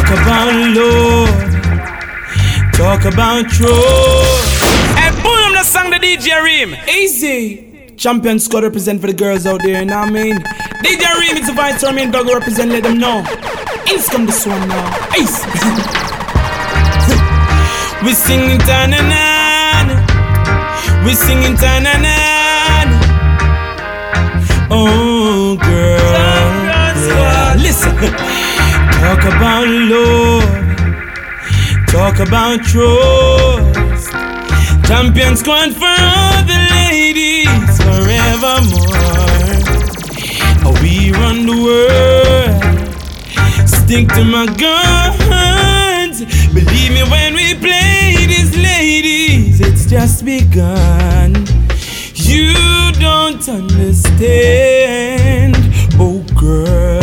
about love. Talk about truth. Hey, boom, the song the DJ Reem. Easy. Champion squad represent for the girls out there, you know what I mean? DJ Reem is the vice chairman, dog represent, let them know. Ace come this one now. Ace. We singing ta-na-na. We singing ta-na-na. Oh girl, yeah. Listen. Talk about love. Talk about trust. Champion squad for all the ladies forevermore. We run the world. Stick to my guns. Believe me when we play these ladies, it's just begun. You don't understand, oh girl.